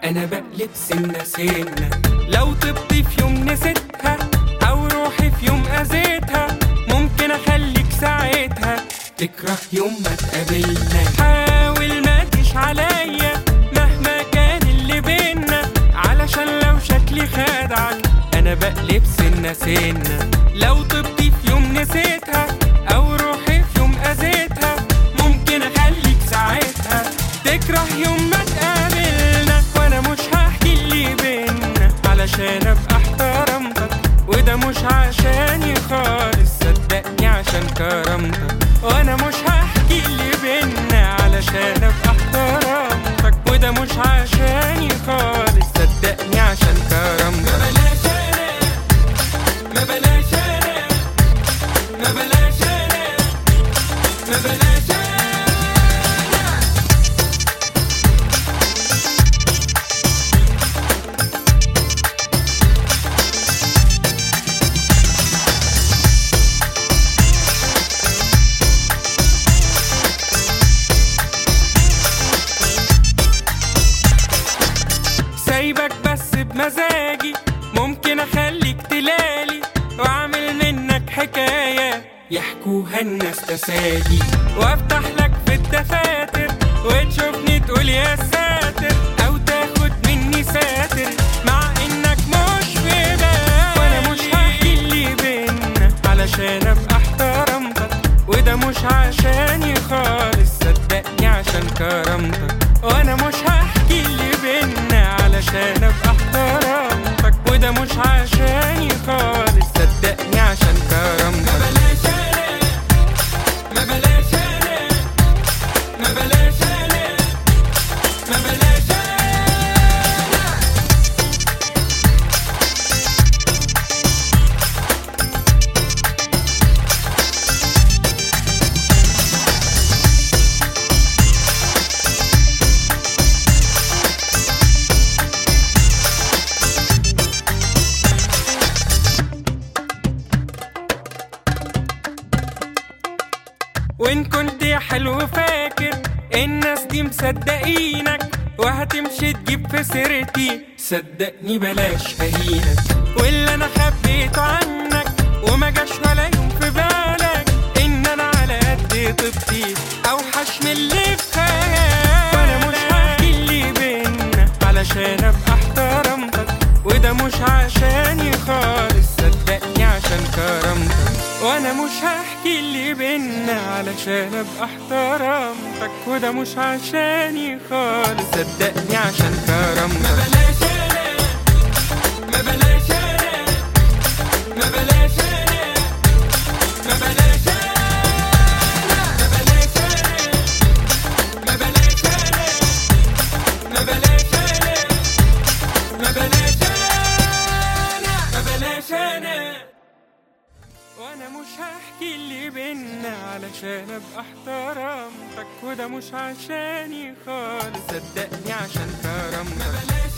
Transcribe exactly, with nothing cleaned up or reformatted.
انا بقلب سنة سنة. لو طبتي في يوم نسيتها او روحي في يوم اذيتها ممكن اخليك ساعتها تكره يوم ما تقابلنا. حاول ما تجيش عليا مهما كان اللي بينا، علشان لو شكلي خادعك انا بقلب سنة سنة. لو طبتي في يوم نسيتها او روحي في يوم اذيتها ممكن اخليك ساعتها تكره يوم ما تقابلنا. وانا مش هحكي اللي بينا علشان ابقى احترمتك، وده مش عشاني خالص صدقني عشان كرامتك. وانا مش هحكي اللي بينا علشان ابقى احترمتك، وده مش عشاني خالص صدقني عشان كرامتك. ما بلاش انا ما بلاش انا ما بلاش انا ما بلاش انا. سايبك بس بمزاجي، ممكن اخليك تلالي واعمل منك حكاية يحكوها الناس تسالي، وافتح لك في الدفاتر وتشوفني تقول يا ساتر، او تاخد مني ساتر مع انك مش في بالي. وانا مش هحكي اللي بينا علشان ابقى احترمتك، وده مش عشاني خالص صدقني عشان كرامتك. وانا مش هحكي اللي بينا علشان ابقى احترمتك، وده مش عشاني خالص صدقني عشان كرامتك. ما بلاش انا ما بلاش انا ما بلاش انا وإن كنت يا حلو فاكر الناس دي مصدقينك وهتمشي تجيب في سيرتي، صدقني بلاش ههينك. واللي أنا خبيته عنك وما جاش ولا يوم في بالك إن أنا على قد طبتي أوحش من اللي في خيالك. وأنا مش هحكي اللي بينا علشان أبقى احترمتك، وده مش عشاني خالص صدقني عشان كرامتك. وانا مش هحكي اللي بينا علشان ابقى احترمتك، وده مش عشاني خالص صدقني عشان كرامتك. ما بلاش انا ما بلاش انا ما بلاش انا ما بلاش انا ما بلاش انا ما بلاش انا ما بلاش انا ما بلاش انا ما بلاش انا. وانا مش هحكي اللي بينا علشان ابقى احترمتك، وده مش عشاني خالص صدقني عشان كرامتك.